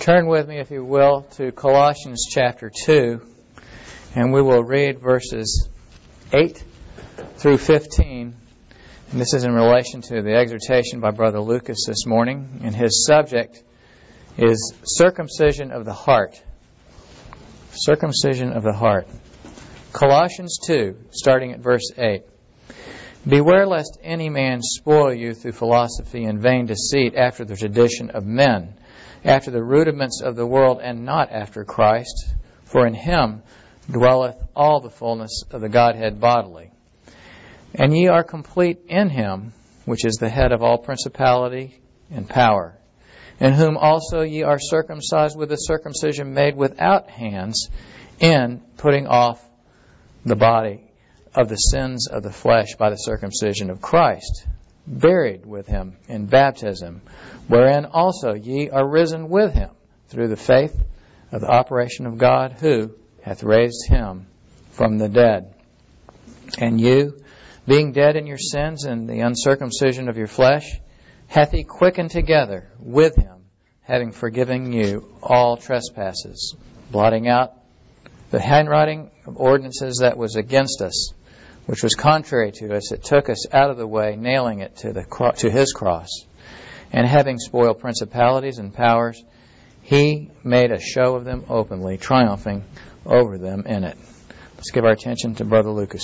Turn with me, if you will, to Colossians chapter 2, and we will read verses 8 through 15. And this is in relation to the exhortation by Brother Lucas this morning, and his subject is circumcision of the heart. Circumcision of the heart. Colossians 2, starting at verse 8. Beware lest any man spoil you through philosophy and vain deceit after the tradition of men, after the rudiments of the world, and not after Christ. For in Him dwelleth all the fullness of the Godhead bodily. And ye are complete in Him, which is the head of all principality and power, in whom also ye are circumcised with a circumcision made without hands, in putting off the body of the sins of the flesh by the circumcision of Christ, buried with Him in baptism, wherein also ye are risen with Him through the faith of the operation of God, who hath raised Him from the dead. And you, being dead in your sins and the uncircumcision of your flesh, hath He quickened together with Him, having forgiven you all trespasses, blotting out the handwriting of ordinances that was against us, which was contrary to us. It took us out of the way, nailing it to His cross. And having spoiled principalities and powers, He made a show of them openly, triumphing over them in it. Let's give our attention to Brother Lucas.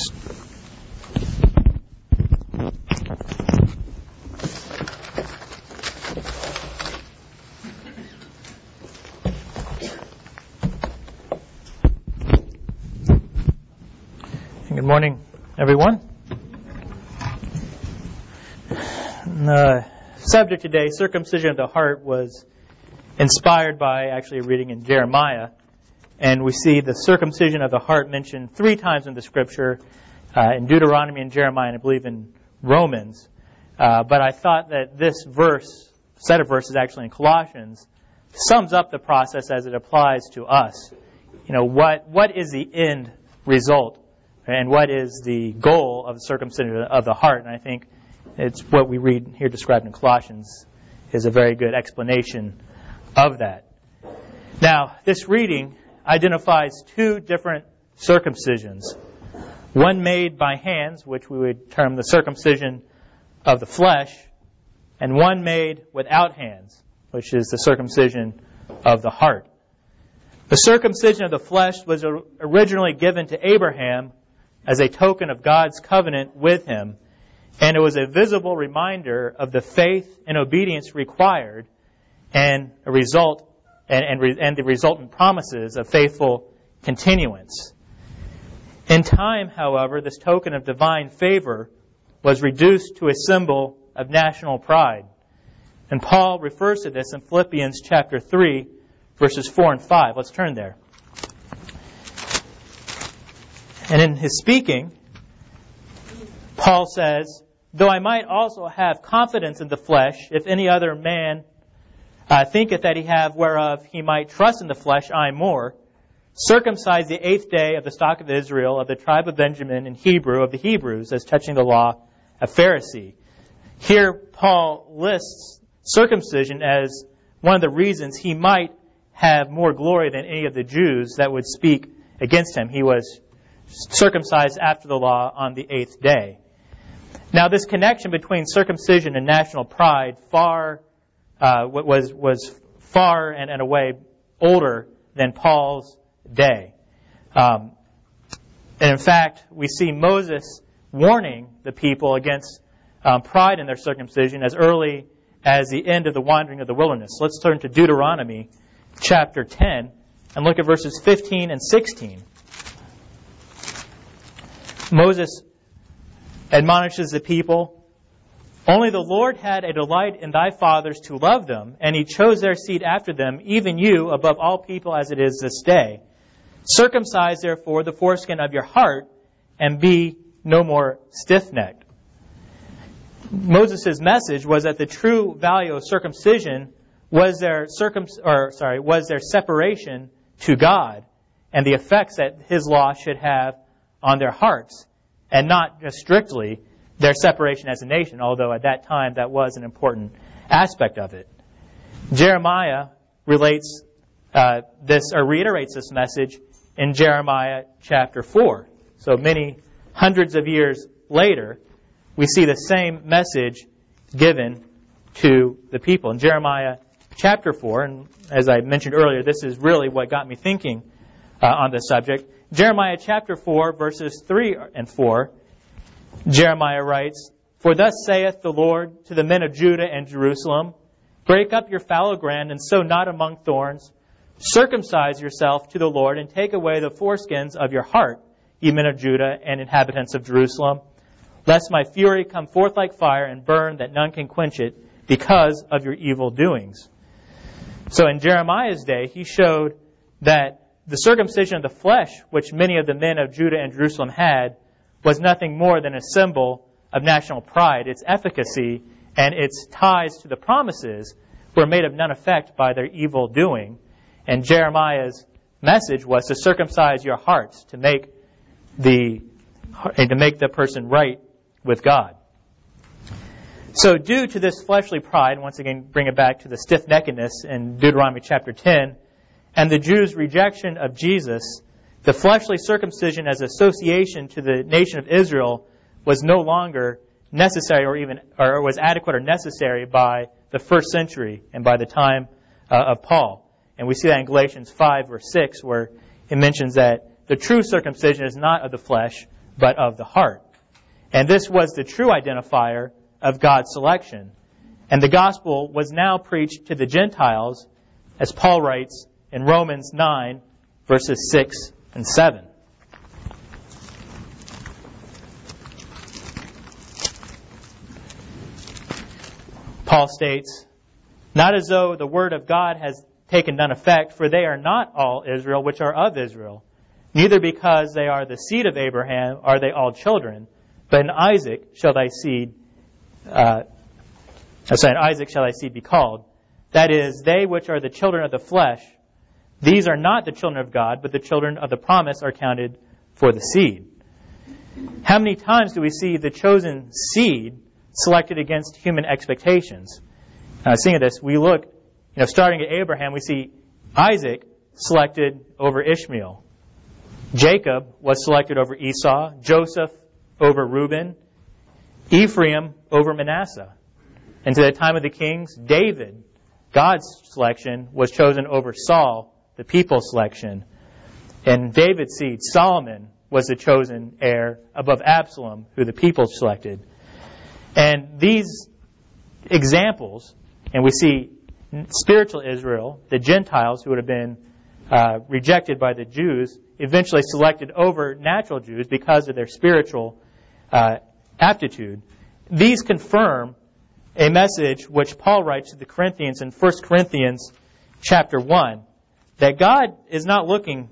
Good morning, everyone. The subject today, circumcision of the heart, was inspired by actually reading in Jeremiah. And we see the circumcision of the heart mentioned 3 times in the Scripture, in Deuteronomy and Jeremiah, and I believe in Romans. But I thought that this set of verses actually in Colossians, sums up the process as it applies to us. You know, what is the end result? And what is the goal of the circumcision of the heart? And I think it's what we read here described in Colossians is a very good explanation of that. Now, this reading identifies 2 different circumcisions. One made by hands, which we would term the circumcision of the flesh, and one made without hands, which is the circumcision of the heart. The circumcision of the flesh was originally given to Abraham as a token of God's covenant with him, and it was a visible reminder of the faith and obedience required, and the resultant promises of faithful continuance. In time, however, this token of divine favor was reduced to a symbol of national pride, and Paul refers to this in Philippians chapter 3, verses 4 and 5. Let's turn there. And in his speaking, Paul says, though I might also have confidence in the flesh, if any other man thinketh that he have whereof he might trust in the flesh, I more, circumcised the 8th day of the stock of Israel, of the tribe of Benjamin, and Hebrew of the Hebrews, as touching the law, a Pharisee. Here Paul lists circumcision as one of the reasons he might have more glory than any of the Jews that would speak against him. He was circumcised after the law on the 8th day. Now, this connection between circumcision and national pride was far and in a way older than Paul's day. And in fact, we see Moses warning the people against pride in their circumcision as early as the end of the wandering of the wilderness. Let's turn to Deuteronomy chapter 10 and look at verses 15 and 16. Moses admonishes the people, only the Lord had a delight in thy fathers to love them, and He chose their seed after them, even you, above all people as it is this day. Circumcise, therefore, the foreskin of your heart, and be no more stiff-necked. Moses' message was that the true value of circumcision was their separation to God, and the effects that His law should have on their hearts, and not just strictly their separation as a nation, although at that time that was an important aspect of it. Jeremiah relates reiterates this message in Jeremiah chapter 4. So many hundreds of years later, we see the same message given to the people. In Jeremiah chapter 4, and as I mentioned earlier, this is really what got me thinking on this subject. Jeremiah chapter 4, verses 3 and 4, Jeremiah writes, "For thus saith the Lord to the men of Judah and Jerusalem, break up your fallow ground and sow not among thorns. Circumcise yourself to the Lord and take away the foreskins of your heart, ye men of Judah and inhabitants of Jerusalem, lest my fury come forth like fire and burn that none can quench it because of your evil doings." So in Jeremiah's day, he showed that the circumcision of the flesh, which many of the men of Judah and Jerusalem had, was nothing more than a symbol of national pride. Its efficacy and its ties to the promises were made of none effect by their evil doing. And Jeremiah's message was to circumcise your hearts, to make the person right with God. So due to this fleshly pride, once again bring it back to the stiff-neckedness in Deuteronomy chapter 10, and the Jews' rejection of Jesus, the fleshly circumcision as association to the nation of Israel was no longer necessary or was adequate or necessary by the first century and by the time of Paul. And we see that in Galatians 5 verse 6, where it mentions that the true circumcision is not of the flesh, but of the heart. And this was the true identifier of God's selection. And the gospel was now preached to the Gentiles, as Paul writes in Romans 9, verses 6 and 7. Paul states, "Not as though the word of God has taken none effect, for they are not all Israel which are of Israel. Neither because they are the seed of Abraham are they all children, but in Isaac shall thy seed be called. That is, they which are the children of the flesh, these are not the children of God, but the children of the promise are counted for the seed." How many times do we see the chosen seed selected against human expectations? Seeing this, we look, starting at Abraham, we see Isaac selected over Ishmael. Jacob was selected over Esau, Joseph over Reuben, Ephraim over Manasseh. And to the time of the kings, David, God's selection, was chosen over Saul, the people's selection. And David's seed, Solomon, was the chosen heir above Absalom, who the people selected. And these examples, and we see spiritual Israel, the Gentiles who would have been rejected by the Jews, eventually selected over natural Jews because of their spiritual aptitude. These confirm a message which Paul writes to the Corinthians in 1 Corinthians chapter 1, that God is not looking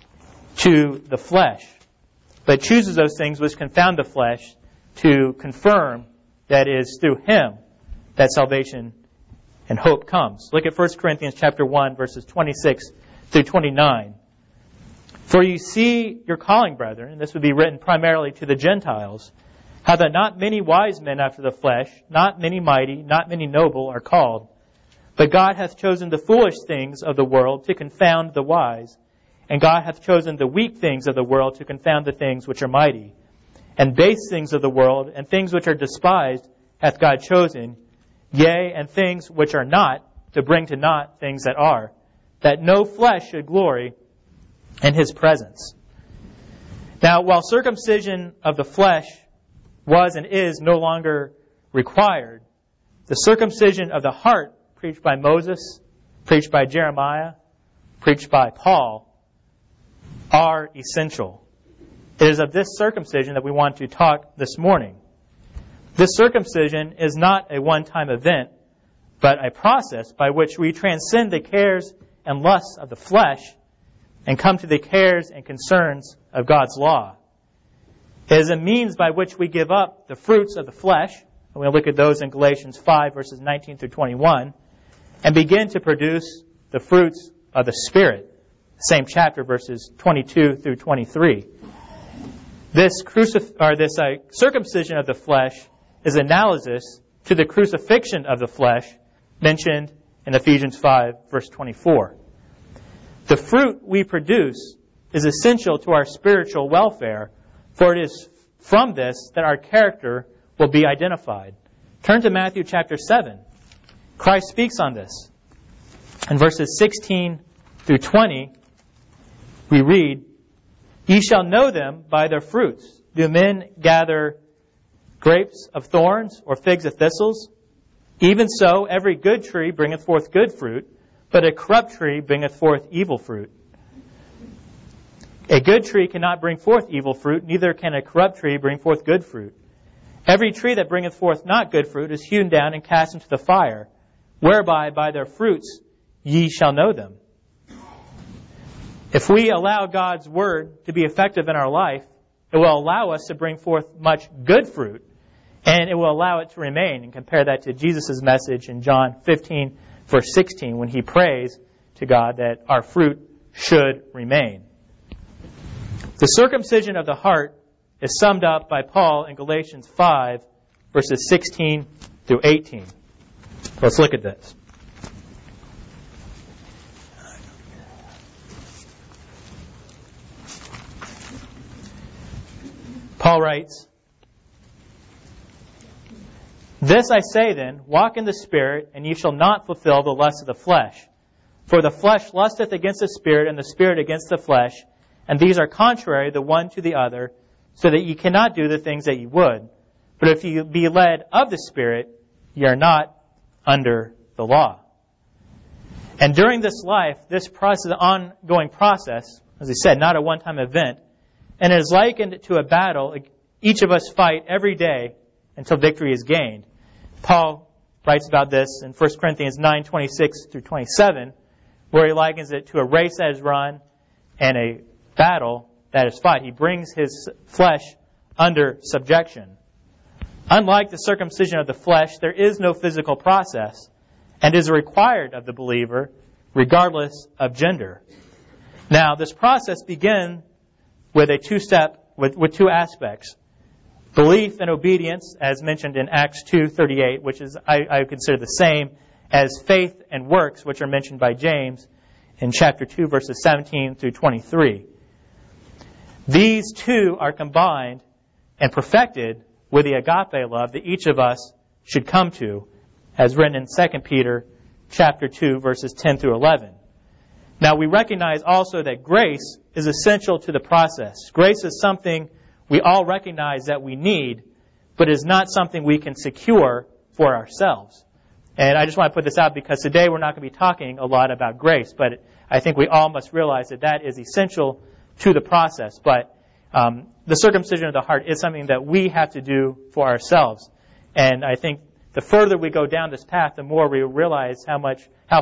to the flesh, but chooses those things which confound the flesh to confirm that it is through Him that salvation and hope comes. Look at 1 Corinthians chapter 1, verses 26 through 29. "For you see your calling, brethren," and this would be written primarily to the Gentiles, "how that not many wise men after the flesh, not many mighty, not many noble are called. But God hath chosen the foolish things of the world to confound the wise. And God hath chosen the weak things of the world to confound the things which are mighty. And base things of the world, and things which are despised, hath God chosen, yea, and things which are not, to bring to naught things that are, that no flesh should glory in His presence." Now, while circumcision of the flesh was and is no longer required, the circumcision of the heart, preached by Moses, preached by Jeremiah, preached by Paul, are essential. It is of this circumcision that we want to talk this morning. This circumcision is not a one-time event, but a process by which we transcend the cares and lusts of the flesh and come to the cares and concerns of God's law. It is a means by which we give up the fruits of the flesh, and we'll look at those in Galatians 5, verses 19 through 21, and begin to produce the fruits of the Spirit, same chapter, verses 22 through 23. This circumcision of the flesh is analogous to the crucifixion of the flesh mentioned in Ephesians 5, verse 24. The fruit we produce is essential to our spiritual welfare, for it is from this that our character will be identified. Turn to Matthew chapter 7. Christ speaks on this. In verses 16 through 20, we read, "Ye shall know them by their fruits. Do men gather grapes of thorns or figs of thistles? Even so, every good tree bringeth forth good fruit, but a corrupt tree bringeth forth evil fruit. A good tree cannot bring forth evil fruit, neither can a corrupt tree bring forth good fruit. Every tree that bringeth forth not good fruit is hewn down and cast into the fire, whereby by their fruits ye shall know them." If we allow God's Word to be effective in our life, it will allow us to bring forth much good fruit, and it will allow it to remain. And compare that to Jesus' message in John 15, verse 16, when he prays to God that our fruit should remain. The circumcision of the heart is summed up by Paul in Galatians 5, verses 16 through 18. Let's look at this. Paul writes, "This I say then, walk in the Spirit, and ye shall not fulfill the lust of the flesh. For the flesh lusteth against the Spirit, and the Spirit against the flesh, and these are contrary the one to the other, so that ye cannot do the things that ye would. But if ye be led of the Spirit, ye are not under the law." And during this life, this process, an ongoing process, as he said, not a one-time event, and it is likened to a battle each of us fight every day until victory is gained. Paul writes about this in 1 Corinthians 9:26 through 27, where he likens it to a race that is run and a battle that is fought. He brings his flesh under subjection. Unlike the circumcision of the flesh, there is no physical process and is required of the believer regardless of gender. Now, this process begins with a with two aspects. Belief and obedience, as mentioned in Acts 2:38, which is I consider the same as faith and works, which are mentioned by James in chapter 2, verses 17 through 23. These two are combined and perfected with the agape love that each of us should come to, as written in 2 Peter chapter 2, verses 10 through 11. Now, we recognize also that grace is essential to the process. Grace is something we all recognize that we need, but is not something we can secure for ourselves. And I just want to put this out because today we're not going to be talking a lot about grace, but I think we all must realize that that is essential to the process. But the circumcision of the heart is something that we have to do for ourselves. And I think the further we go down this path, the more we realize how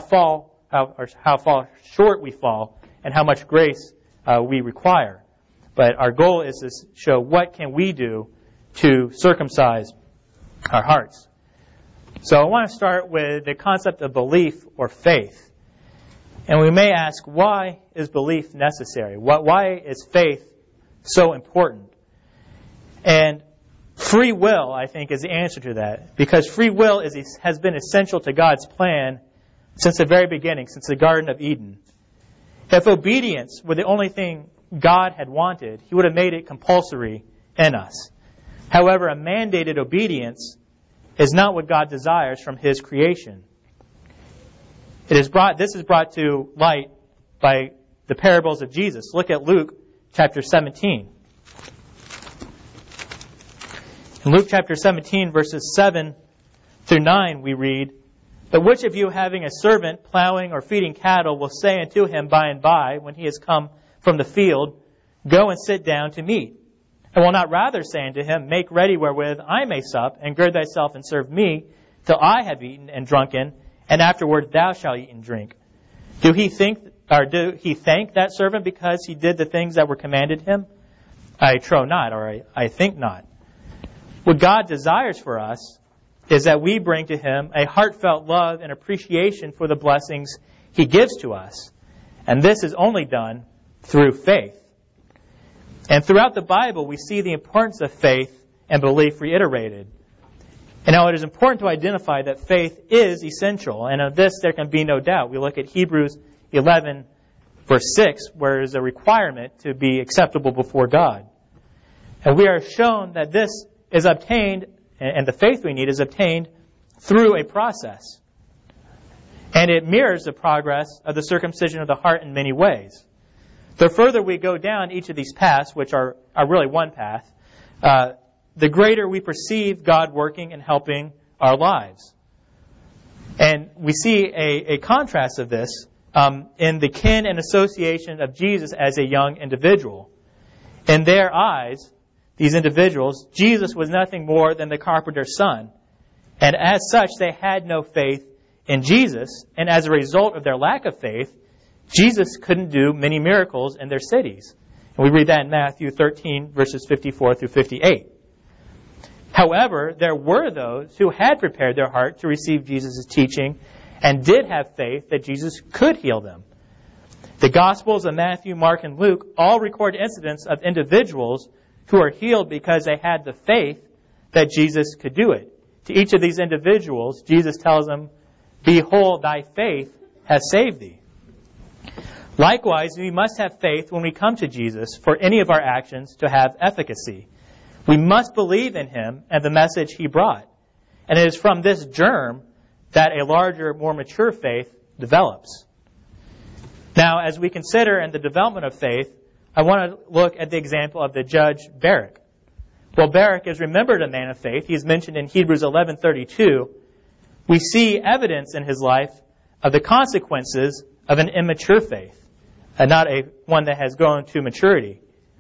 far short we fall and how much grace we require. But our goal is to show what can we do to circumcise our hearts. So I want to start with the concept of belief or faith. And we may ask, why is belief necessary? Why is faith so important? And free will, I think, is the answer to that. Because free will has been essential to God's plan since the very beginning, since the Garden of Eden. If obedience were the only thing God had wanted, He would have made it compulsory in us. However, a mandated obedience is not what God desires from His creation. This is brought to light by the parables of Jesus. Look at Luke chapter 17. In Luke chapter 17, verses 7 through 9, we read, "But which of you, having a servant plowing or feeding cattle, will say unto him by and by, when he is come from the field, Go and sit down to meat? And will not rather say unto him, Make ready wherewith I may sup, and gird thyself and serve me, till I have eaten and drunken, and afterward thou shalt eat and drink? Do he thank that servant because he did the things that were commanded him? I trow not, or I think not." What God desires for us is that we bring to Him a heartfelt love and appreciation for the blessings He gives to us. And this is only done through faith. And throughout the Bible, we see the importance of faith and belief reiterated. And now it is important to identify that faith is essential, and of this there can be no doubt. We look at Hebrews 11, verse 6, where there's a requirement to be acceptable before God. And we are shown that this is obtained, and the faith we need is obtained through a process. And it mirrors the progress of the circumcision of the heart in many ways. The further we go down each of these paths, which are really one path, the greater we perceive God working and helping our lives. And we see a contrast of this in the kin and association of Jesus as a young individual. In their eyes, these individuals, Jesus was nothing more than the carpenter's son. And as such, they had no faith in Jesus. And as a result of their lack of faith, Jesus couldn't do many miracles in their cities. And we read that in Matthew 13, verses 54 through 58. However, there were those who had prepared their heart to receive Jesus' teaching and did have faith that Jesus could heal them. The Gospels of Matthew, Mark, and Luke all record incidents of individuals who are healed because they had the faith that Jesus could do it. To each of these individuals, Jesus tells them, "Behold, thy faith has saved thee." Likewise, we must have faith when we come to Jesus for any of our actions to have efficacy. We must believe in Him and the message He brought. And it is from this germ that a larger, more mature faith develops. Now, as we consider in the development of faith, I want to look at the example of the judge Barak. Well, Barak is remembered a man of faith. He is mentioned in Hebrews 11:32. We see evidence in his life of the consequences of an immature faith, and not one that has grown to maturity.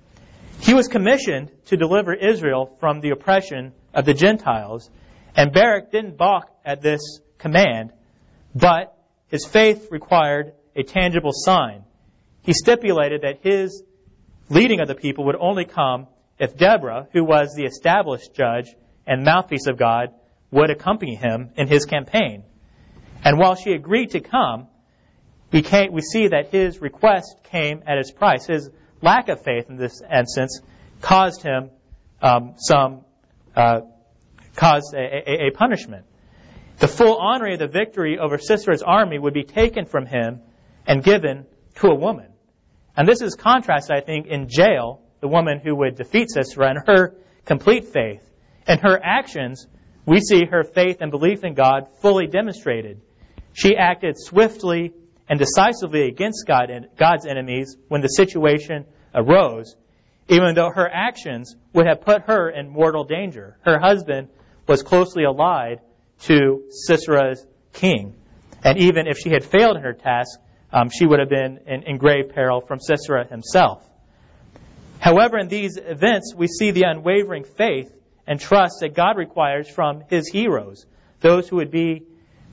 He was commissioned to deliver Israel from the oppression of the Gentiles, and Barak didn't balk at this command, but his faith required a tangible sign. He stipulated that his leading of the people would only come if Deborah, who was the established judge and mouthpiece of God, would accompany him in his campaign. And while she agreed to come, we see that his request came at his price. His lack of faith in this instance caused him a punishment. The full honor of the victory over Sisera's army would be taken from him and given to a woman. And this is contrasted, I think, in Jael, the woman who would defeat Sisera, and her complete faith. In her actions, we see her faith and belief in God fully demonstrated. She acted swiftly and decisively against God's enemies when the situation arose, even though her actions would have put her in mortal danger. Her husband was closely allied to Sisera's king. And even if she had failed in her task, she would have been in grave peril from Sisera himself. However, in these events, we see the unwavering faith and trust that God requires from His heroes, those who would be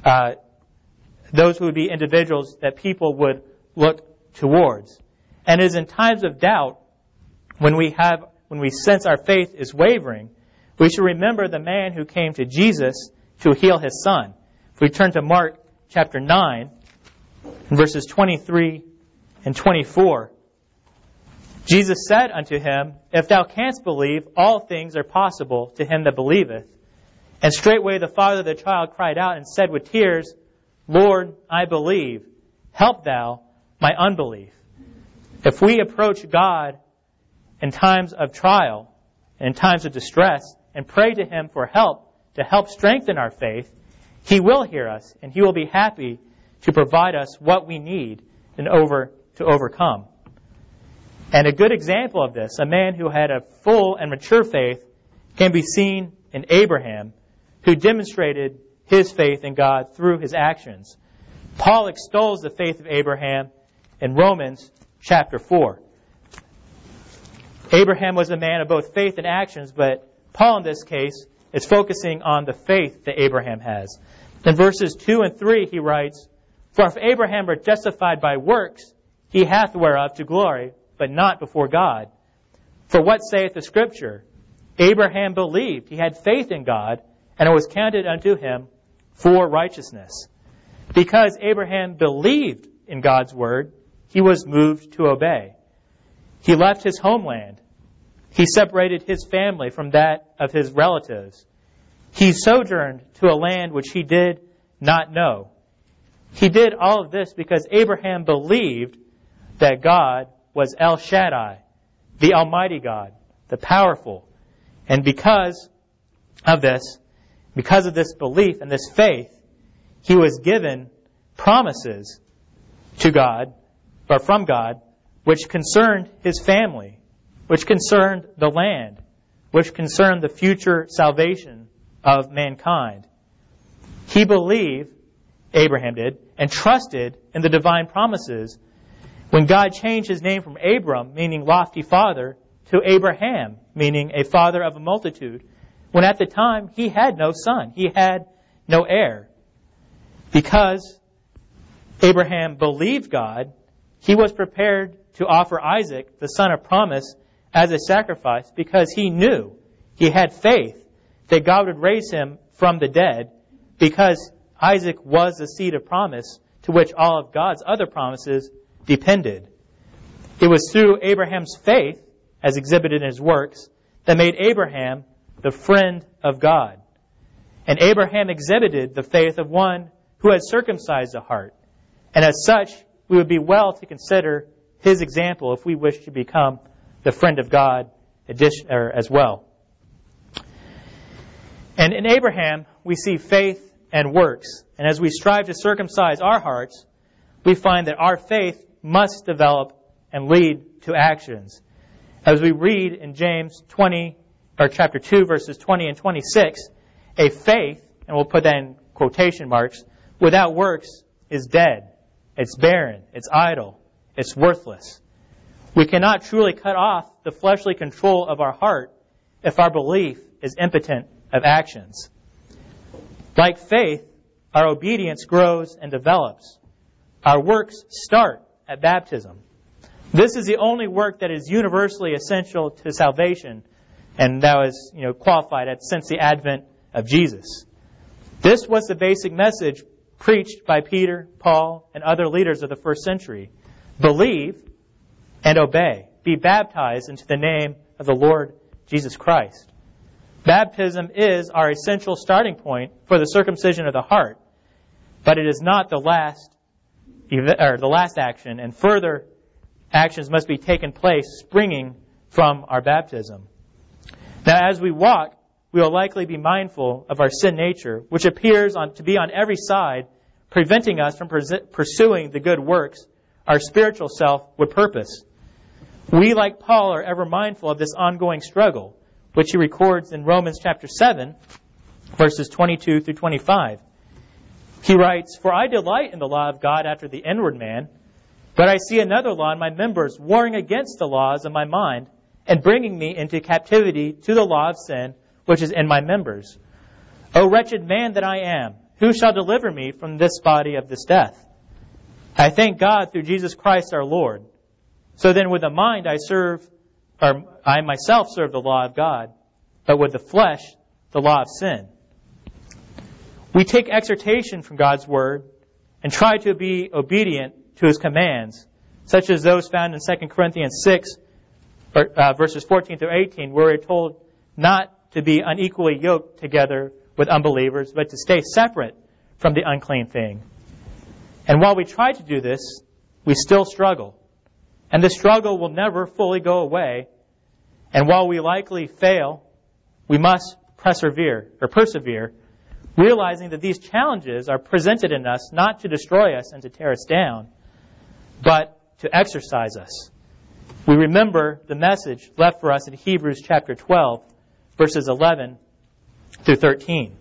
individuals that people would look towards. And it is in times of doubt, when we sense our faith is wavering, we should remember the man who came to Jesus to heal his son. If we turn to Mark chapter 9, verses 23 and 24, Jesus said unto him, If thou canst believe, all things are possible to him that believeth. And straightway the father of the child cried out and said with tears, Lord, I believe. Help thou my unbelief. If we approach God in times of trial, in times of distress, and pray to Him for help, to help strengthen our faith, He will hear us, and He will be happy to provide us what we need to overcome. And a good example of this, a man who had a full and mature faith, can be seen in Abraham, who demonstrated his faith in God through his actions. Paul extols the faith of Abraham in Romans chapter 4. Abraham was a man of both faith and actions, but Paul in this case is focusing on the faith that Abraham has. In verses 2 and 3 he writes, For if Abraham were justified by works, he hath whereof to glory, but not before God. For what saith the Scripture? Abraham believed, he had faith in God, and it was counted unto him for righteousness. Because Abraham believed in God's word, he was moved to obey. He left his homeland. He separated his family from that of his relatives. He sojourned to a land which he did not know. He did all of this because Abraham believed that God was El Shaddai, the Almighty God, the powerful. And because of this belief and this faith, he was given promises to God, or from God, which concerned his family, which concerned the land, which concerned the future salvation of mankind. He believed, Abraham did, and trusted in the divine promises when God changed his name from Abram, meaning lofty father, to Abraham, meaning a father of a multitude, when at the time he had no son, he had no heir. Because Abraham believed God, he was prepared to offer Isaac, the son of promise, as a sacrifice because he knew, he had faith that God would raise him from the dead, because Isaac was the seed of promise to which all of God's other promises depended. It was through Abraham's faith, as exhibited in his works, that made Abraham the friend of God. And Abraham exhibited the faith of one who had circumcised the heart. And as such, we would be well to consider his example if we wish to become the friend of God as well. And in Abraham, we see faith and works. And as we strive to circumcise our hearts, we find that our faith must develop and lead to actions. As we read in James chapter 2, verses 20 and 26, a faith, and we'll put that in quotation marks, without works is dead. It's barren. It's idle. It's worthless. We cannot truly cut off the fleshly control of our heart if our belief is impotent of actions. Like faith, our obedience grows and develops. Our works start at baptism. This is the only work that is universally essential to salvation, and that was qualified since the advent of Jesus. This was the basic message preached by Peter, Paul, and other leaders of the first century. Believe and obey. Be baptized into the name of the Lord Jesus Christ. Baptism is our essential starting point for the circumcision of the heart, but it is not the last action, and further actions must be taken place springing from our baptism. Now, as we walk, we will likely be mindful of our sin nature, which appears to be on every side, preventing us from pursuing the good works our spiritual self would purpose. We, like Paul, are ever mindful of this ongoing struggle, which he records in Romans chapter 7, verses 22 through 25. He writes, "For I delight in the law of God after the inward man, but I see another law in my members, warring against the laws of my mind, and bringing me into captivity to the law of sin, which is in my members. O wretched man that I am, who shall deliver me from this body of this death? I thank God through Jesus Christ our Lord. So then with the mind I myself serve the law of God, but with the flesh, the law of sin." We take exhortation from God's Word and try to be obedient to His commands, such as those found in 2 Corinthians 6, verses 14 through 18, where we're told not to be unequally yoked together with unbelievers, but to stay separate from the unclean thing. And while we try to do this, we still struggle. And the struggle will never fully go away. And while we likely fail, we must persevere, realizing that these challenges are presented in us not to destroy us and to tear us down, but to exercise us. We remember the message left for us in Hebrews chapter 12, verses 11 through 13.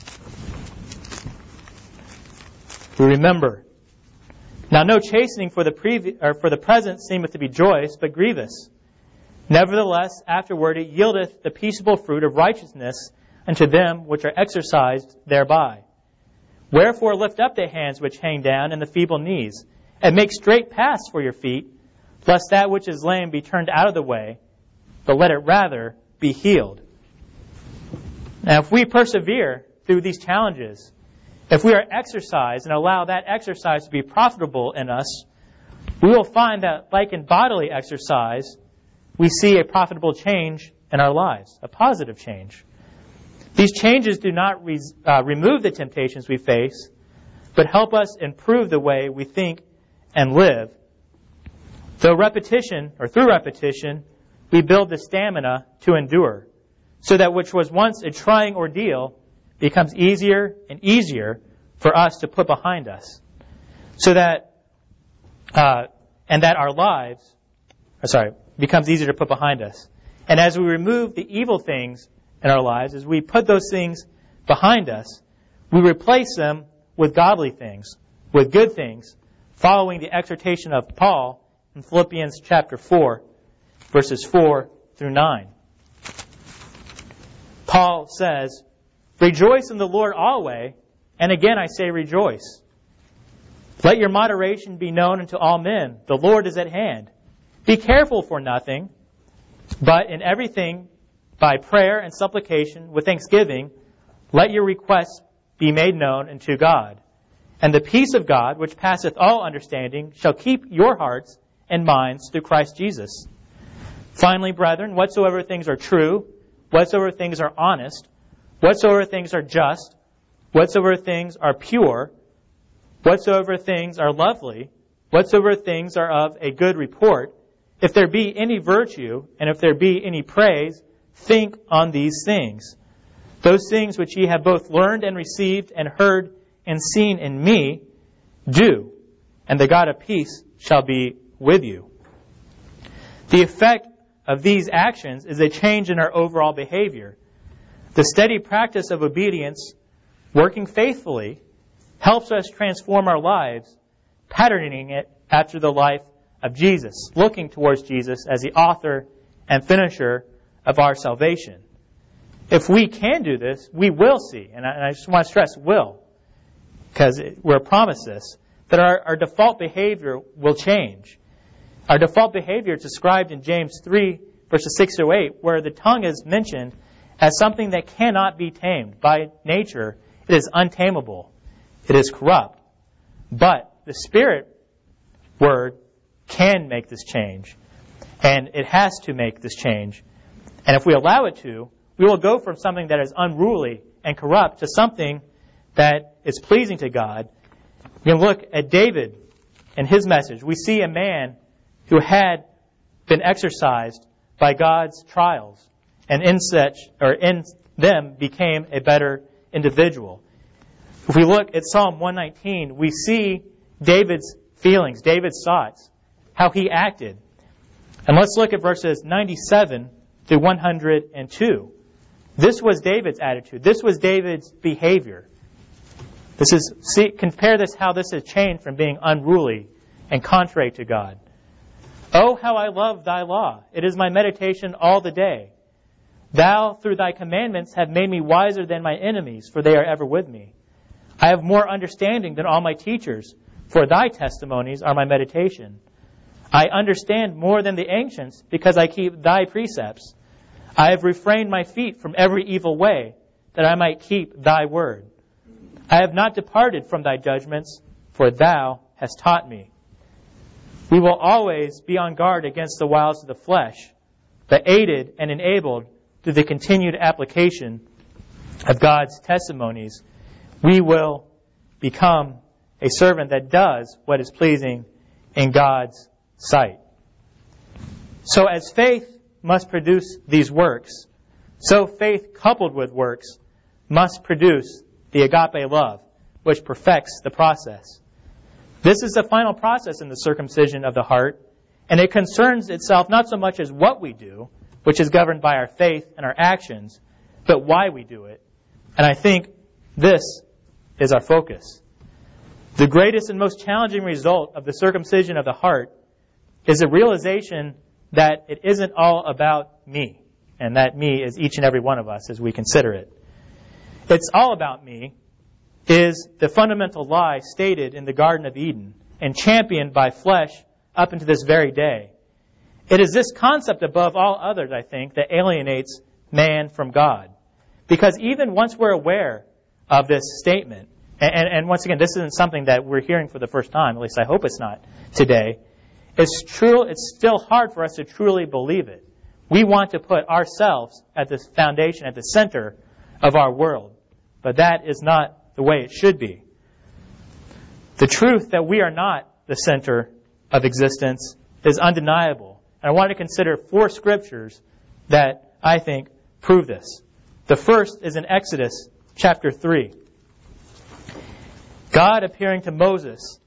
We remember, "Now no chastening for the present seemeth to be joyous, but grievous. Nevertheless, afterward it yieldeth the peaceable fruit of righteousness unto them which are exercised thereby. Wherefore lift up the hands which hang down, and the feeble knees, and make straight paths for your feet, lest that which is lame be turned out of the way, but let it rather be healed." Now, if we persevere through these challenges, if we are exercised and allow that exercise to be profitable in us, we will find that, like in bodily exercise, we see a profitable change in our lives, a positive change. These changes do not remove the temptations we face, but help us improve the way we think and live. Through repetition, we build the stamina to endure, so that which was once a trying ordeal becomes easier and easier for us to put behind us. Becomes easier to put behind us. And as we remove the evil things in our lives, as we put those things behind us, we replace them with godly things, with good things, following the exhortation of Paul in Philippians chapter 4, verses 4 through 9. Paul says, "Rejoice in the Lord always, and again I say rejoice. Let your moderation be known unto all men. The Lord is at hand. Be careful for nothing, but in everything, by prayer and supplication, with thanksgiving, let your requests be made known unto God. And the peace of God, which passeth all understanding, shall keep your hearts and minds through Christ Jesus. Finally, brethren, whatsoever things are true, whatsoever things are honest, whatsoever things are just, whatsoever things are pure, whatsoever things are lovely, whatsoever things are of a good report, if there be any virtue, and if there be any praise, think on these things. Those things which ye have both learned and received and heard and seen in me, do, and the God of peace shall be with you." The effect of these actions is a change in our overall behavior. The steady practice of obedience, working faithfully, helps us transform our lives, patterning it after the life of Jesus, looking towards Jesus as the author and finisher of our salvation. If we can do this, we will see, and I just want to stress will, because we're promised this, that our default behavior will change. Our default behavior is described in James 3, verses 6 through 8, where the tongue is mentioned as something that cannot be tamed. By nature, it is untamable. It is corrupt. But the Spirit word can make this change. And it has to make this change. And if we allow it to, we will go from something that is unruly and corrupt to something that is pleasing to God. We can look at David and his message. We see a man who had been exercised by God's trials, and in them became a better individual. If we look at Psalm 119, we see David's feelings, David's thoughts, how he acted. And let's look at verses 97 through 102. This was David's attitude. This was David's behavior. Compare this, how this has changed from being unruly and contrary to God. "Oh, how I love thy law. It is my meditation all the day. Thou, through thy commandments, have made me wiser than my enemies, for they are ever with me. I have more understanding than all my teachers, for thy testimonies are my meditation. I understand more than the ancients, because I keep thy precepts. I have refrained my feet from every evil way, that I might keep thy word. I have not departed from thy judgments, for thou hast taught me." We will always be on guard against the wiles of the flesh, but aided and enabled through the continued application of God's testimonies, we will become a servant that does what is pleasing in God's sight. So as faith must produce these works, so faith coupled with works must produce the agape love, which perfects the process. This is the final process in the circumcision of the heart, and it concerns itself not so much as what we do, which is governed by our faith and our actions, but why we do it. And I think this is our focus. The greatest and most challenging result of the circumcision of the heart is the realization that it isn't all about me, and that me is each and every one of us as we consider it. It's all about me is the fundamental lie stated in the Garden of Eden and championed by flesh up into this very day. It is this concept above all others, I think, that alienates man from God. Because even once we're aware of this statement, and once again, this isn't something that we're hearing for the first time, at least I hope it's not today, it's still hard for us to truly believe it. We want to put ourselves at the foundation, at the center of our world. But that is not the way it should be. The truth that we are not the center of existence is undeniable. And I want to consider 4 scriptures that I think prove this. The first is in Exodus chapter 3. God, appearing to Moses,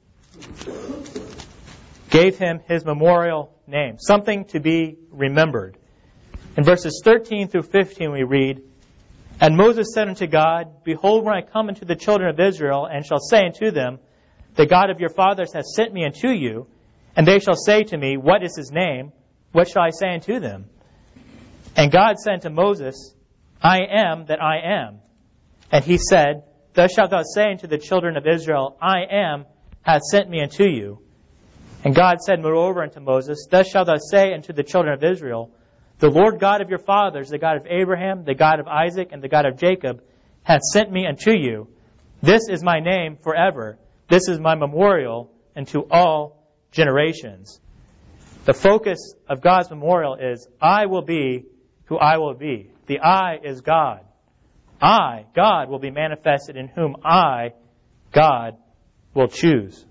gave him his memorial name, something to be remembered. In verses 13 through 15 we read, "And Moses said unto God, Behold, when I come unto the children of Israel, and shall say unto them, The God of your fathers hath sent me unto you, and they shall say to me, What is his name? What shall I say unto them? And God said unto Moses, I am that I am. And he said, Thus shalt thou say unto the children of Israel, I am hath sent me unto you. And God said moreover unto Moses, Thus shalt thou say unto the children of Israel, The Lord God of your fathers, the God of Abraham, the God of Isaac, and the God of Jacob, hath sent me unto you. This is my name forever. This is my memorial unto all generations." The focus of God's memorial is, I will be who I will be. The I is God. I, God, will be manifested in whom I, God, will choose.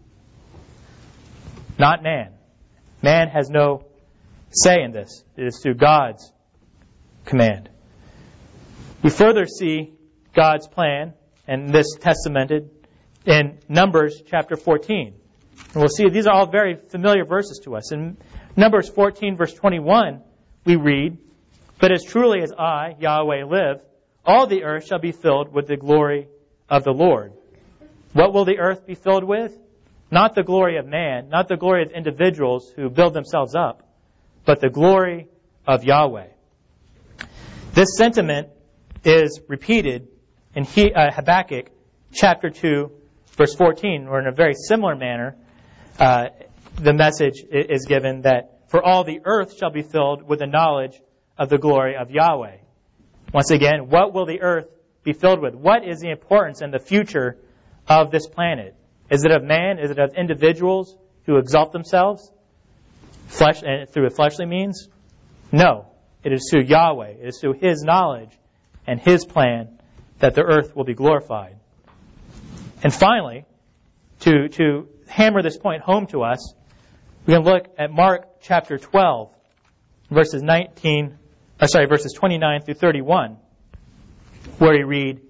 Not man. Man has no say in this. It is through God's command. We further see God's plan, and this testamented in Numbers chapter 14. And we'll see these are all very familiar verses to us. In Numbers 14, verse 21, we read, But as truly as I, Yahweh, live, all the earth shall be filled with the glory of the Lord. What will the earth be filled with? Not the glory of man, not the glory of individuals who build themselves up, but the glory of Yahweh. This sentiment is repeated in Habakkuk chapter 2, verse 14, where in a very similar manner, the message is given that for all the earth shall be filled with the knowledge of the glory of Yahweh. Once again, what will the earth be filled with? What is the importance and the future of this planet? Is it of man? Is it of individuals who exalt themselves through a fleshly means? No. It is through Yahweh. It is through His knowledge and His plan that the earth will be glorified. And finally, to hammer this point home to us, we can look at Mark chapter 12, verses 29 through 31, where we read,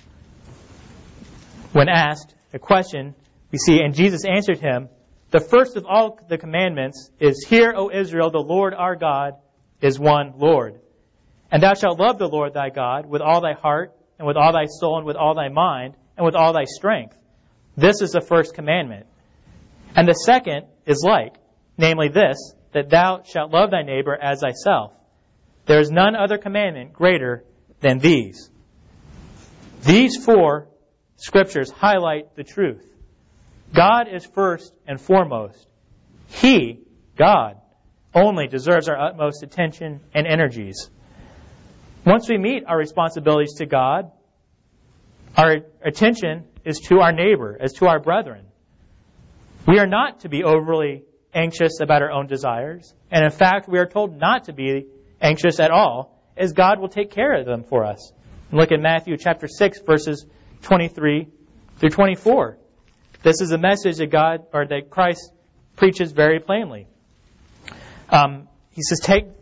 when asked a question, we see, and Jesus answered him, The first of all the commandments is, Hear, O Israel, the Lord our God is one Lord. And thou shalt love the Lord thy God with all thy heart, and with all thy soul, and with all thy mind, and with all thy strength. This is the first commandment. And the second is like, namely this, that thou shalt love thy neighbor as thyself. There is none other commandment greater than these. These 4 scriptures highlight the truth. God is first and foremost. He, God, only deserves our utmost attention and energies. Once we meet our responsibilities to God, our attention is to our neighbor, as to our brethren. We are not to be overly anxious about our own desires. And in fact, we are told not to be anxious at all, as God will take care of them for us. And look at Matthew chapter 6, verses 23 through 24. This is a message that Christ preaches very plainly. He says,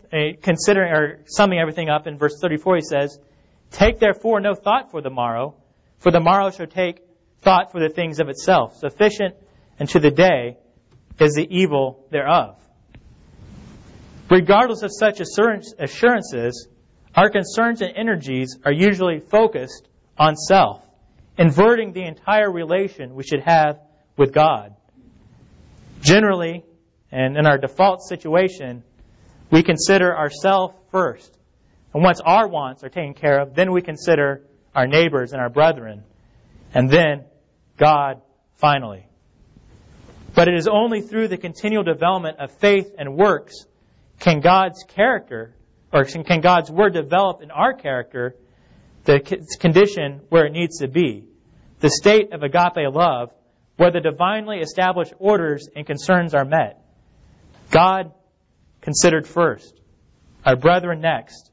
summing everything up in verse 34, he says, Take therefore no thought for the morrow shall take thought for the things of itself. Sufficient unto the day is the evil thereof. Regardless of such assurances, our concerns and energies are usually focused on self, inverting the entire relation we should have with God. Generally, and in our default situation, we consider ourselves first. And once our wants are taken care of, then we consider our neighbors and our brethren, and then God finally. But it is only through the continual development of faith and works can God's character, or can God's Word develop in our character the condition where it needs to be. The state of agape love, where the divinely established orders and concerns are met. God considered first, our brethren next,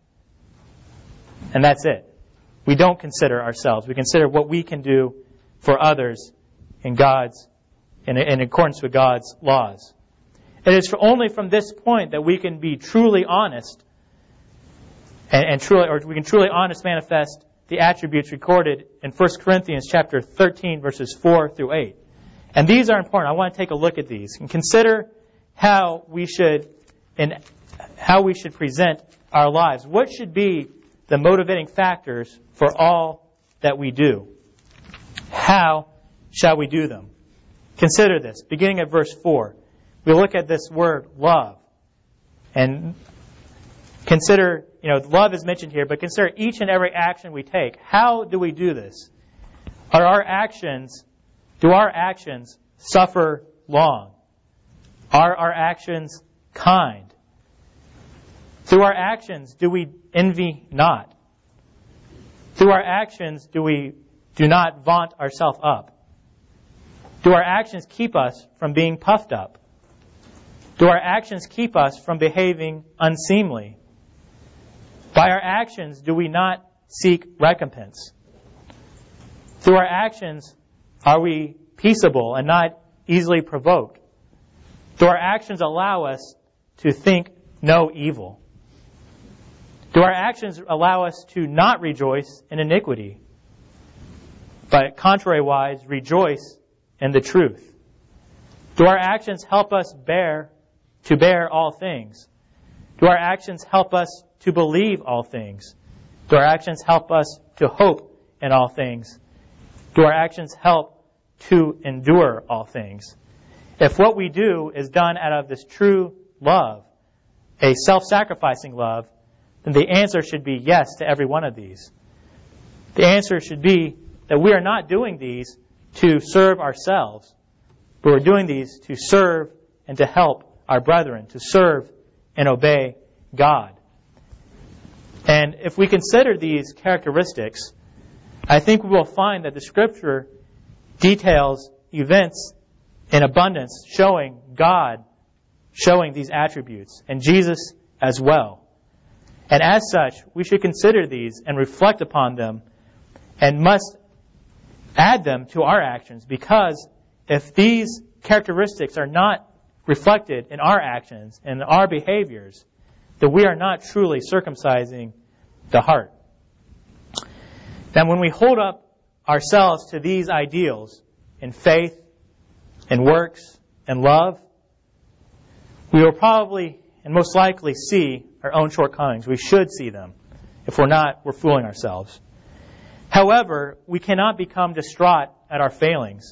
and that's it. We don't consider ourselves. We consider what we can do for others in accordance with God's laws. It is only from this point that we can be truly honest we can truly honest manifest the attributes recorded in 1 Corinthians chapter 13, verses 4 through 8. And these are important. I want to take a look at these and consider how we should present our lives. What should be the motivating factors for all that we do? How shall we do them? Consider this. Beginning at verse 4, we look at this word love. And consider, love is mentioned here, but consider each and every action we take. How do we do this? Do our actions suffer long? Are our actions kind? Through our actions, do we envy not? Through our actions, do not vaunt ourselves up? Do our actions keep us from being puffed up? Do our actions keep us from behaving unseemly? By our actions, do we not seek recompense? Through our actions, are we peaceable and not easily provoked? Do our actions allow us to think no evil? Do our actions allow us to not rejoice in iniquity, but contrariwise rejoice in the truth? Do our actions help us bear all things? Do our actions help us to believe all things? Do our actions help us to hope in all things? Do our actions help to endure all things? If what we do is done out of this true love, a self-sacrificing love, then the answer should be yes to every one of these. The answer should be that we are not doing these to serve ourselves, but we're doing these to serve and to help our brethren, to serve and obey God. And if we consider these characteristics, I think we will find that the Scripture details events in abundance showing God showing these attributes, and Jesus as well. And as such, we should consider these and reflect upon them and must add them to our actions, because if these characteristics are not reflected in our actions and our behaviors, then we are not truly circumcising the heart. Then when we hold up ourselves to these ideals in faith, in works, and love, we will probably and most likely see our own shortcomings. We should see them. If we're not, we're fooling ourselves. However, we cannot become distraught at our failings.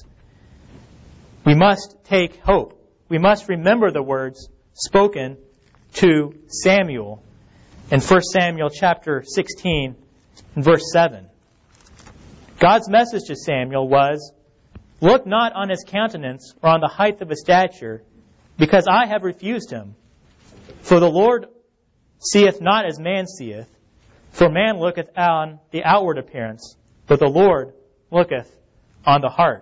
We must take hope. We must remember the words spoken to Samuel in 1 Samuel chapter 16 and verse 7. God's message to Samuel was, "Look not on his countenance or on the height of his stature, because I have refused him. For the Lord seeth not as man seeth, for man looketh on the outward appearance, but the Lord looketh on the heart."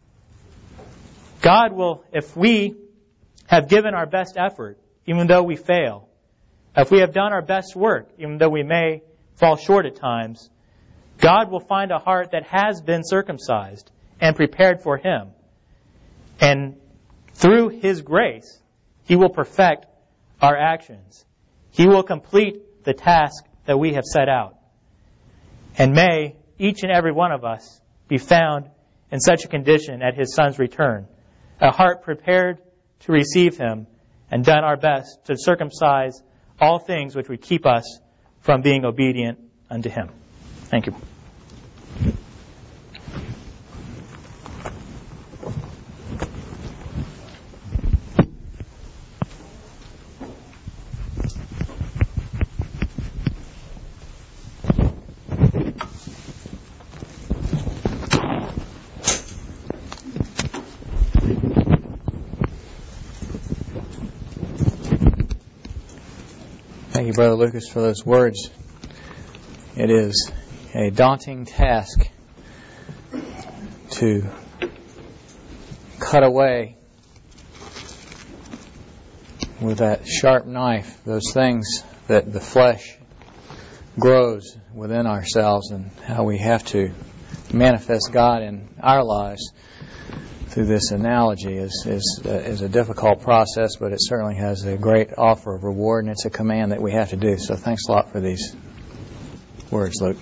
God will, if we have given our best effort, even though we fail, if we have done our best work, even though we may fall short at times, God will find a heart that has been circumcised and prepared for Him. And through His grace, He will perfect our actions. He will complete the task that we have set out. And may each and every one of us be found in such a condition at His Son's return, a heart prepared to receive Him and done our best to circumcise all things which would keep us from being obedient unto Him. Thank you. Thank you, Brother Lucas, for those words. It is a daunting task to cut away with that sharp knife those things that the flesh grows within ourselves, and how we have to manifest God in our lives through this analogy is a difficult process, but it certainly has a great offer of reward, and it's a command that we have to do. So thanks a lot for these words, Luke.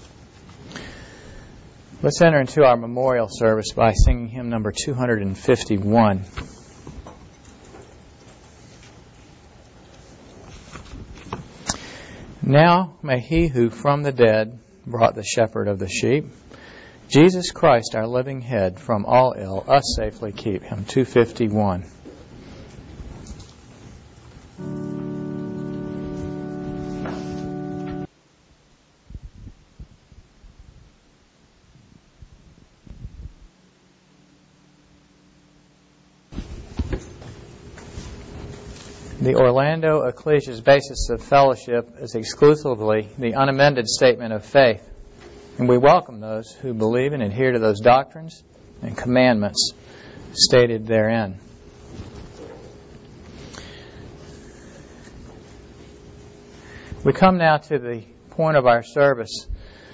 Let's enter into our memorial service by singing hymn number 251. Now may he who from the dead brought the shepherd of the sheep, Jesus Christ, our living head, from all ill, us safely keep. Hymn 251. The Orlando Ecclesia's basis of fellowship is exclusively the unamended statement of faith, and we welcome those who believe and adhere to those doctrines and commandments stated therein. We come now to the point of our service,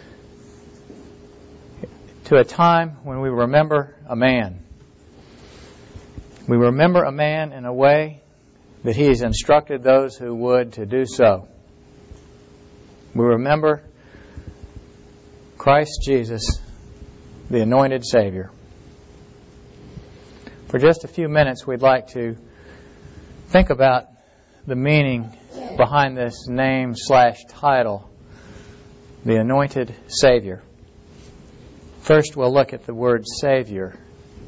to a time when we remember a man. We remember a man in a way that he has instructed those who would to do so. We remember Christ Jesus, the anointed Savior. For just a few minutes, we'd like to think about the meaning behind this name/title, the anointed Savior. First, we'll look at the word Savior.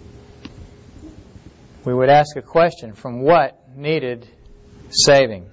We would ask a question: from what needed saving?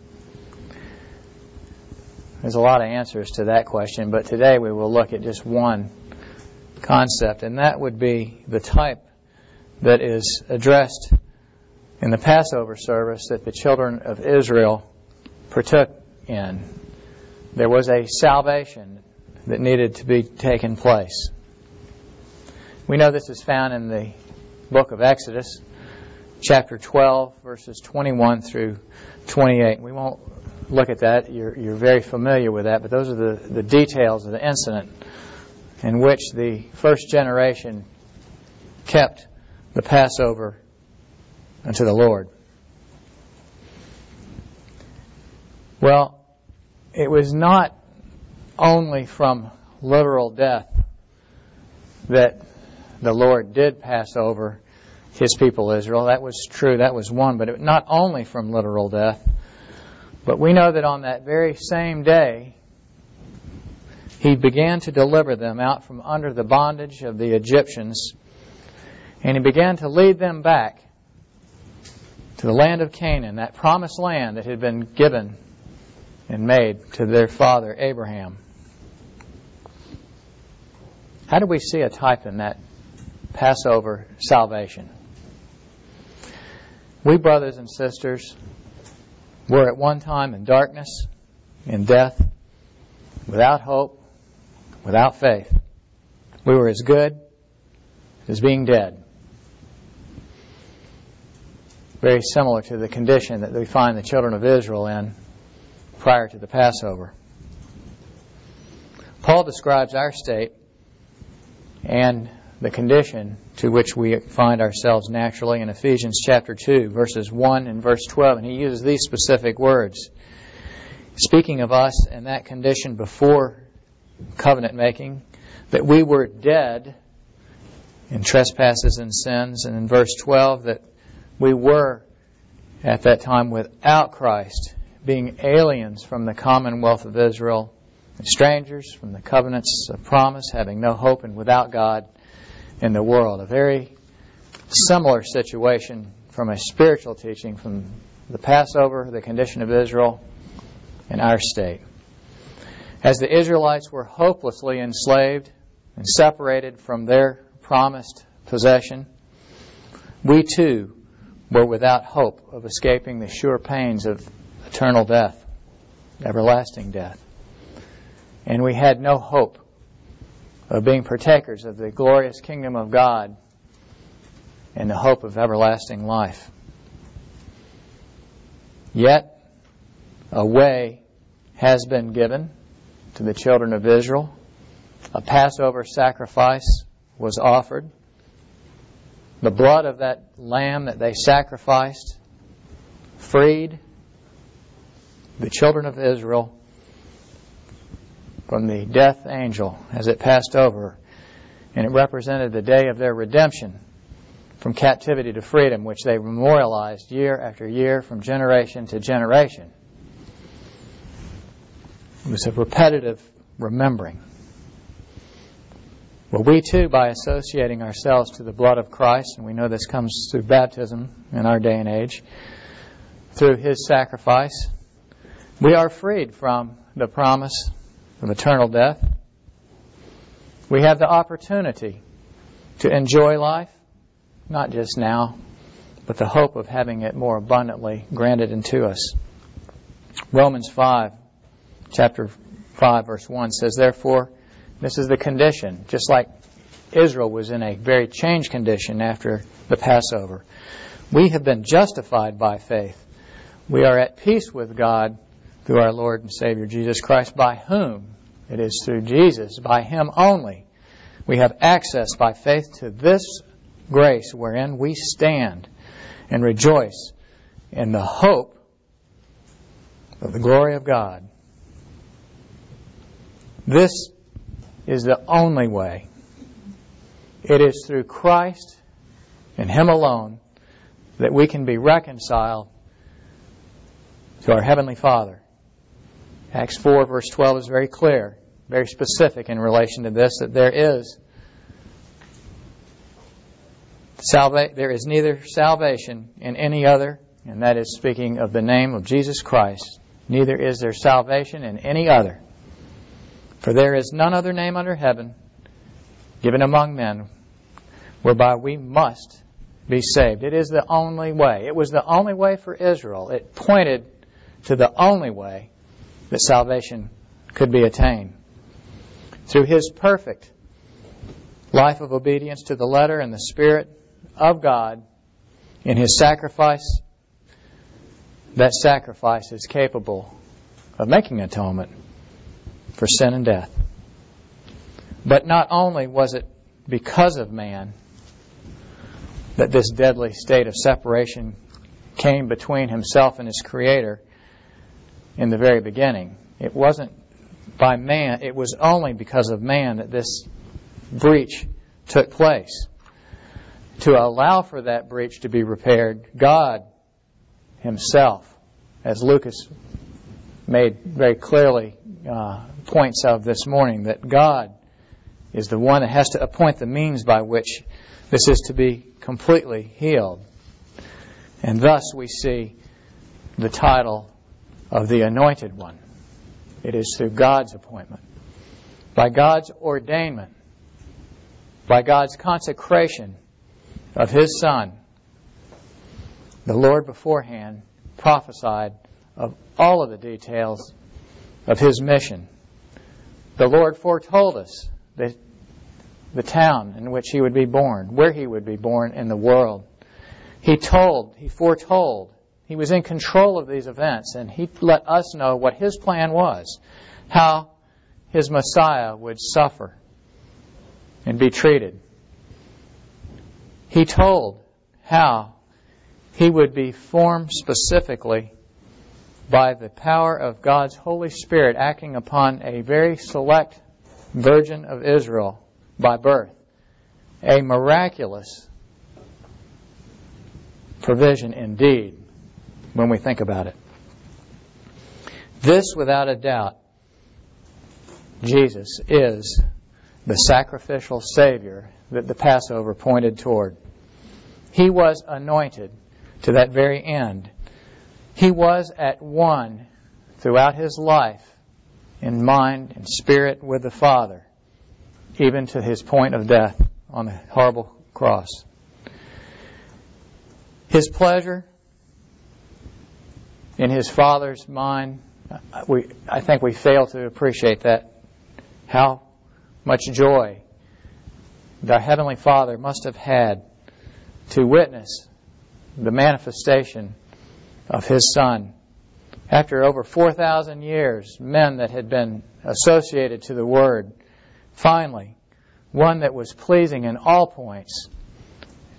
There's a lot of answers to that question, but today we will look at just one concept, and that would be the type that is addressed in the Passover service that the children of Israel partook in. There was a salvation that needed to be taken place. We know this is found in the book of Exodus, chapter 12, verses 21 through 28. We won't look at that. You're very familiar with that, but those are the details of the incident in which the first generation kept the Passover unto the Lord. Well, it was not only from literal death that the Lord did pass over His people Israel. That was true. That was one. But not only from literal death, but we know that on that very same day, He began to deliver them out from under the bondage of the Egyptians, and He began to lead them back to the land of Canaan, that promised land that had been given and made to their father Abraham. How do we see a type in that Passover salvation? We, brothers and sisters, were at one time in darkness, in death, without hope, without faith. We were as good as being dead. Very similar to the condition that we find the children of Israel in prior to the Passover. Paul describes our state and the condition to which we find ourselves naturally in Ephesians chapter 2, verses 1 and verse 12. And he uses these specific words. Speaking of us and that condition before covenant making, that we were dead in trespasses and sins. And in verse 12, that we were at that time without Christ, being aliens from the commonwealth of Israel, and strangers from the covenants of promise, having no hope and without God in the world. A very similar situation from a spiritual teaching from the Passover, the condition of Israel, and our state. As the Israelites were hopelessly enslaved and separated from their promised possession, we too were without hope of escaping the sure pains of eternal death, everlasting death. And we had no hope of being partakers of the glorious kingdom of God and the hope of everlasting life. Yet, a way has been given to the children of Israel. A Passover sacrifice was offered. The blood of that lamb that they sacrificed freed the children of Israel from the death angel as it passed over, and it represented the day of their redemption from captivity to freedom, which they memorialized year after year from generation to generation. It was a repetitive remembering. Well, we too, by associating ourselves to the blood of Christ, and we know this comes through baptism in our day and age, through His sacrifice, we are freed from the promise of eternal death. We have the opportunity to enjoy life, not just now, but the hope of having it more abundantly granted unto us. Romans 5, chapter 5, verse 1 says, therefore, this is the condition, just like Israel was in a very changed condition after the Passover. We have been justified by faith. We are at peace with God through our Lord and Savior Jesus Christ, by whom, it is through Jesus, by Him only, we have access by faith to this grace wherein we stand and rejoice in the hope of the glory of God. This is the only way. It is through Christ and Him alone that we can be reconciled to our Heavenly Father. Acts 4 verse 12 is very clear, very specific in relation to this, that there is neither salvation in any other, and that is speaking of the name of Jesus Christ, neither is there salvation in any other. For there is none other name under heaven given among men whereby we must be saved. It is the only way. It was the only way for Israel. It pointed to the only way that salvation could be attained. Through His perfect life of obedience to the letter and the Spirit of God in His sacrifice, that sacrifice is capable of making atonement for sin and death. But not only was it because of man that this deadly state of separation came between himself and his Creator in the very beginning. It wasn't by man, it was only because of man that this breach took place. To allow for that breach to be repaired, God Himself, as Lucas made very clearly points of this morning, that God is the one that has to appoint the means by which this is to be completely healed. And thus we see the title of the Anointed One. It is through God's appointment, by God's ordainment, by God's consecration of His Son. The Lord beforehand prophesied of all of the details of His mission. The Lord foretold us the town in which He would be born, where He would be born in the world. He foretold. He was in control of these events, and He let us know what His plan was, how His Messiah would suffer and be treated. He told how He would be formed specifically by the power of God's Holy Spirit acting upon a very select virgin of Israel by birth. A miraculous provision indeed, when we think about it. This, without a doubt, Jesus is the sacrificial Savior that the Passover pointed toward. He was anointed to that very end. He was at one throughout His life in mind and spirit with the Father, even to His point of death on the horrible cross. His pleasure in His Father's mind, I think we fail to appreciate that. How much joy the Heavenly Father must have had to witness the manifestation of His Son. After over 4,000 years, men that had been associated to the Word, finally, one that was pleasing in all points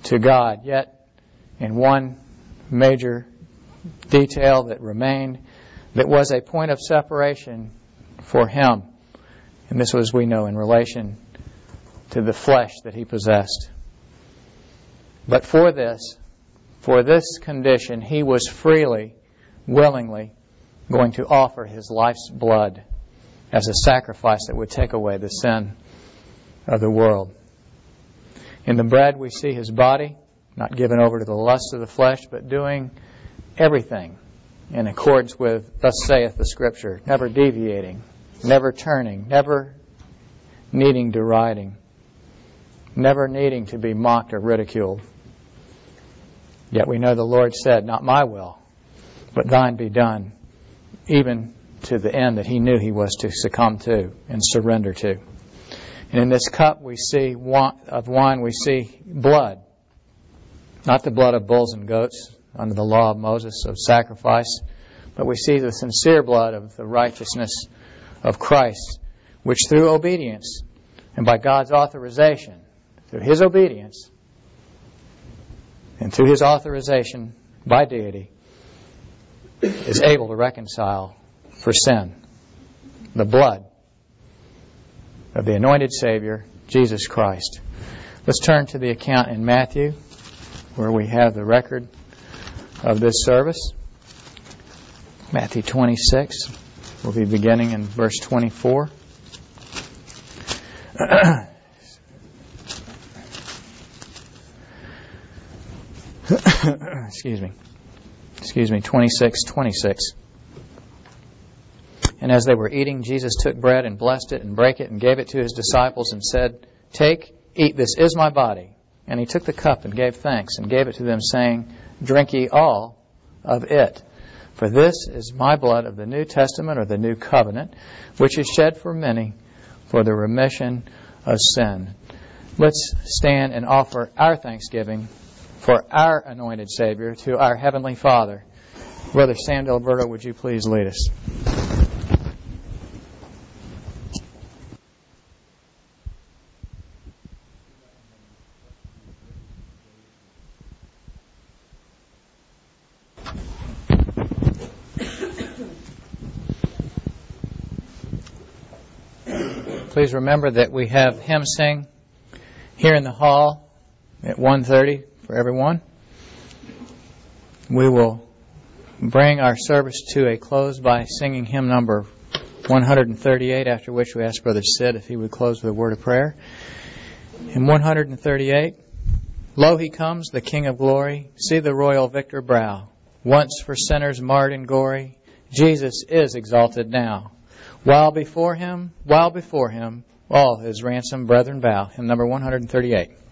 to God. Yet, in one major detail that remained, that was a point of separation for him, and this was, we know, in relation to the flesh that he possessed. But for this condition, he was freely, willingly going to offer his life's blood as a sacrifice that would take away the sin of the world. In the bread, we see his body, not given over to the lusts of the flesh, but doing everything in accordance with, thus saith the Scripture, never deviating, never turning, never needing deriding, never needing to be mocked or ridiculed. Yet we know the Lord said, not my will, but thine be done, even to the end that he knew he was to succumb to and surrender to. And in this cup we see of wine, we see blood, not the blood of bulls and goats under the law of Moses of sacrifice, but we see the sincere blood of the righteousness of Christ, which through obedience and by God's authorization, through his obedience and through his authorization by deity, is able to reconcile for sin. The blood of the anointed Savior, Jesus Christ. Let's turn to the account in Matthew, where we have the record of this service. Matthew 26. We'll be beginning in verse 24. Excuse me, 26:26. And as they were eating, Jesus took bread and blessed it and brake it and gave it to his disciples and said, Take, eat, this is my body. And he took the cup and gave thanks and gave it to them, saying, Drink ye all of it. For this is my blood of the New Testament, or the New Covenant, which is shed for many for the remission of sin. Let's stand and offer our thanksgiving for our anointed Savior to our Heavenly Father. Brother Sam D'Alberto, would you please lead us? Please remember that we have hymn sing here in the hall at 1:30 for everyone. We will bring our service to a close by singing hymn number 138, after which we ask Brother Sid if he would close with a word of prayer. In 138, Lo, he comes, the King of glory, see the royal victor brow. Once for sinners marred and gory, Jesus is exalted now. While before him, all his ransomed brethren bow. Hymn number 138.